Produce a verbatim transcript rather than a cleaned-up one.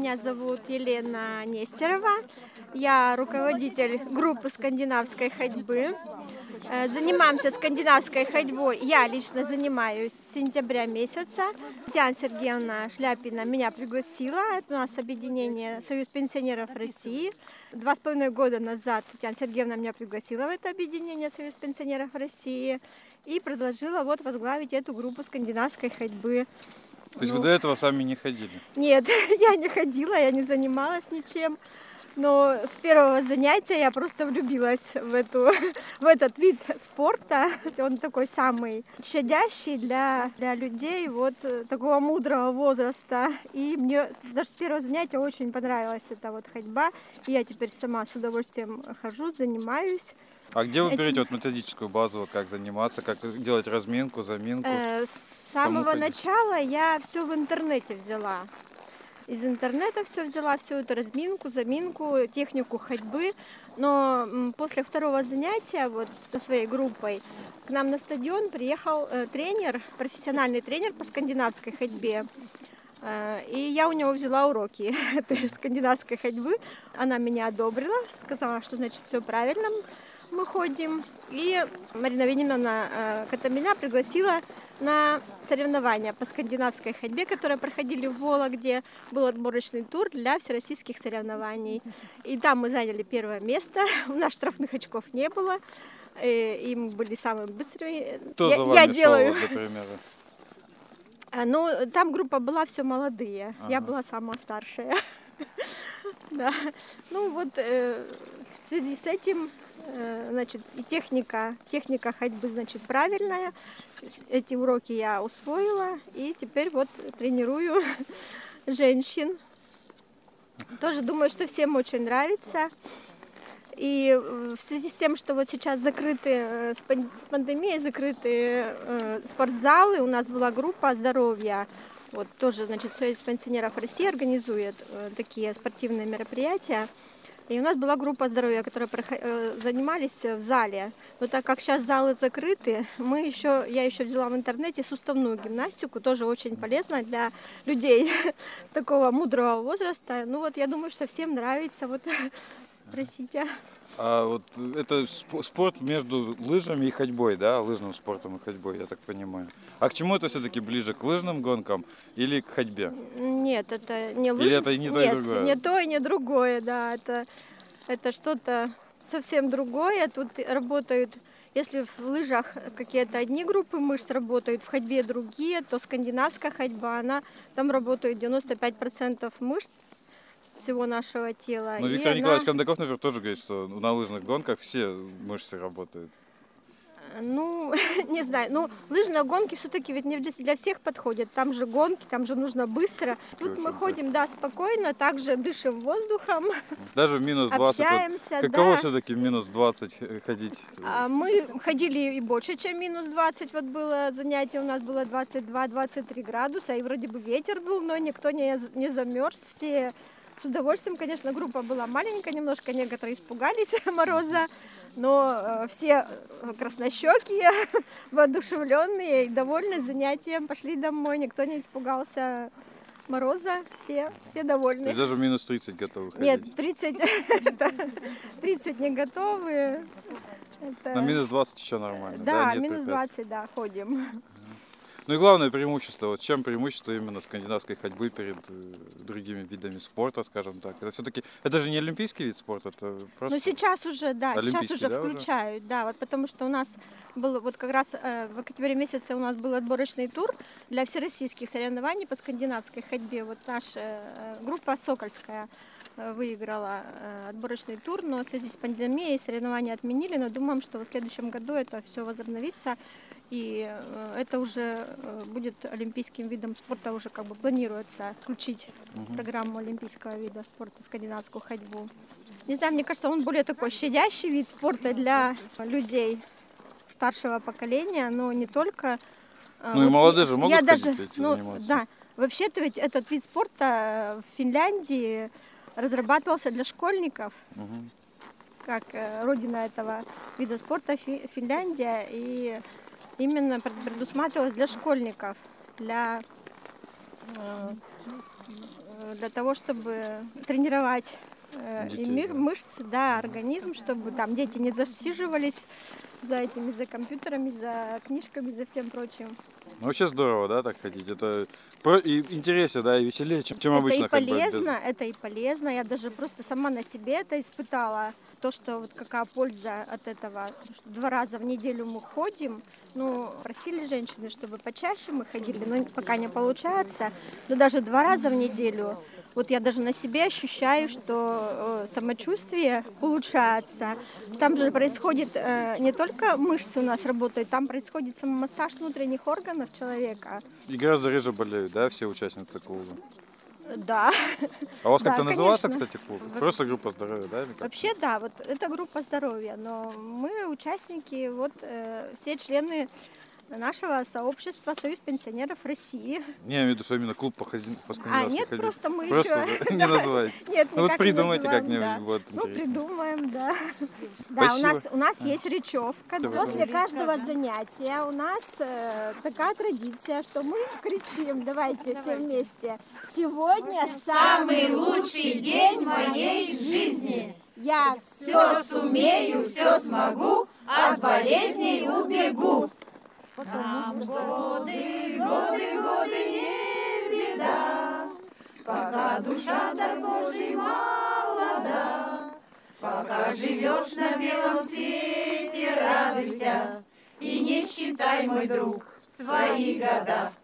Меня зовут Елена Нестерова. Я руководитель группы скандинавской ходьбы. Занимаемся скандинавской ходьбой. Я лично занимаюсь с сентября месяца. Татьяна Сергеевна Шляпина меня пригласила. Это у нас объединение Союз пенсионеров России. Два с половиной года назад Татьяна Сергеевна меня пригласила в это объединение Союз пенсионеров России и предложила вот возглавить эту группу скандинавской ходьбы. То есть ну, вы до этого сами не ходили? Нет, я не ходила, я не занималась ничем. Но с первого занятия я просто влюбилась в, эту, в этот вид спорта. Он такой самый щадящий для, для людей вот такого мудрого возраста. И мне даже с первого занятия очень понравилась эта вот ходьба. И я теперь сама с удовольствием хожу, занимаюсь. А где вы берете вот методическую базу, как заниматься, как делать разминку, заминку? Э, с самого начала я все в интернете взяла. Из интернета все взяла, всю эту разминку, заминку, технику ходьбы. Но после второго занятия вот со своей группой к нам на стадион приехал э, тренер, профессиональный тренер по скандинавской ходьбе. Э, и я у него взяла уроки этой скандинавской ходьбы. Она меня одобрила, сказала, что значит все правильно. Мы ходим, и Марина Вениаминовна э, Катамиля пригласила на соревнования по скандинавской ходьбе, которые проходили в Вологде. Был отборочный тур для всероссийских соревнований. И там мы заняли первое место. У нас штрафных очков не было. И мы были самыми быстрыми. Кто я, за вами я шел, делаю... для примера? Ну, там группа была все молодые. Ага. Я была самая старшая. Да. Ну вот в связи с этим, значит, и техника, техника ходьбы, значит, правильная. Эти уроки я усвоила и теперь вот тренирую женщин. Тоже думаю, что всем очень нравится. И в связи с тем, что вот сейчас закрыты, с пандемией закрыты спортзалы, у нас была группа здоровья. Вот тоже, значит, Союз пенсионеров России организует такие спортивные мероприятия. И у нас была группа здоровья, которые занимались в зале. Но так как сейчас залы закрыты, мы еще, я еще взяла в интернете суставную гимнастику, тоже очень полезно для людей такого мудрого возраста. Ну вот я думаю, что всем нравится. Вот, простите. А вот это спорт между лыжами и ходьбой, да, лыжным спортом и ходьбой, я так понимаю. А к чему это все-таки ближе, к лыжным гонкам или к ходьбе? Нет, это не лыжи. Или это и не то, Нет, и другое? не то и не другое, да, это, это что-то совсем другое. Тут работают, если в лыжах какие-то одни группы мышц работают, в ходьбе другие, то скандинавская ходьба, она там работает девяносто пять процентов мышц всего нашего тела. Ну, Виктор она... Николаевич Кондаков, например, тоже говорит, что на лыжных гонках все мышцы работают. Ну, не знаю. Ну, лыжные гонки все-таки ведь не для всех подходят. Там же гонки, там же нужно быстро. Тут мы ходим, да, спокойно, также дышим воздухом. Даже в минус двадцать. Общаемся, вот, каково да. все-таки в минус двадцать ходить? А мы ходили и больше, чем минус двадцать. Вот было занятие, у нас было двадцать два - двадцать три градуса, и вроде бы ветер был, но никто не, не замерз. Все с удовольствием, конечно, группа была маленькая, немножко некоторые испугались мороза, но э, все краснощекие, воодушевленные и довольны занятием, пошли домой, никто не испугался мороза, все, все довольны. То есть даже в минус тридцать готовы ходить? Нет, тридцать, тридцать не готовы. Это... На минус двадцать еще нормально? Да, да? Нет минус двадцать, да, ходим. Ну и главное преимущество, вот чем преимущество именно скандинавской ходьбы перед другими видами спорта, скажем так. Это все-таки, это же не олимпийский вид спорта, это просто. Ну сейчас уже, да, сейчас уже да, включают, уже? да, вот потому что у нас был вот как раз э, в октябре месяце у нас был отборочный тур для всероссийских соревнований по скандинавской ходьбе. Вот наша э, группа Сокольская э, выиграла э, отборочный тур, но в связи с пандемией соревнования отменили, но думаем, что в следующем году это все возобновится. И это уже будет олимпийским видом спорта, уже как бы планируется включить в программу олимпийского вида спорта скандинавскую ходьбу. Не знаю, мне кажется, он более такой щадящий вид спорта для людей старшего поколения, но не только. Ну вот и молодые же могут я ходить, даже, эти ну, заниматься. Да, вообще-то ведь этот вид спорта в Финляндии разрабатывался для школьников. Угу. Как родина этого вида спорта Финляндия, и именно предусматривалось для школьников, для э, для того, чтобы тренировать э, и Детей, мир, да. мышцы, да, организм, чтобы там дети не засиживались за этими, за компьютерами, за книжками, за всем прочим. Ну, вообще здорово, да, так ходить. Это про- и интереснее, да, и веселее, чем, чем Это обычно и ходьба без- полезно, это и полезно. Я даже просто сама на себе это испытала. То, что вот какая польза от этого. Что два раза в неделю мы ходим. Ну, просили женщины, чтобы почаще мы ходили, но пока не получается. Но даже два раза в неделю. Вот я даже на себе ощущаю, что э, самочувствие улучшается. Там же происходит э, не только мышцы у нас работают, там происходит самомассаж внутренних органов человека. И гораздо реже болеют, да, все участницы клуба. Да. А у вас Да, как-то называется, конечно. кстати, клуб? Просто группа здоровья, да? или как? Вообще, да, вот это группа здоровья, но мы участники, вот э, все члены нашего сообщества Союз пенсионеров России. Не, я имею в виду, что именно клуб по, хази... по А, скандинавской нет, ходьбе. просто мы Просто еще... да, не называйте. Нет, Ну вот никак не придумайте называем, как-нибудь, да. вот Ну, интересно. придумаем, да. Да, у Спасибо. нас, у нас есть речевка. Давай. После каждого занятия у нас э, такая традиция, что мы кричим, давайте все вместе. Сегодня самый лучший день моей жизни. Я все сумею, все смогу, от болезней убегу. Потому что годы, годы, годы не беда, пока душа дар Божий молода. Пока живешь на белом свете, радуйся и не считай, мой друг, свои года.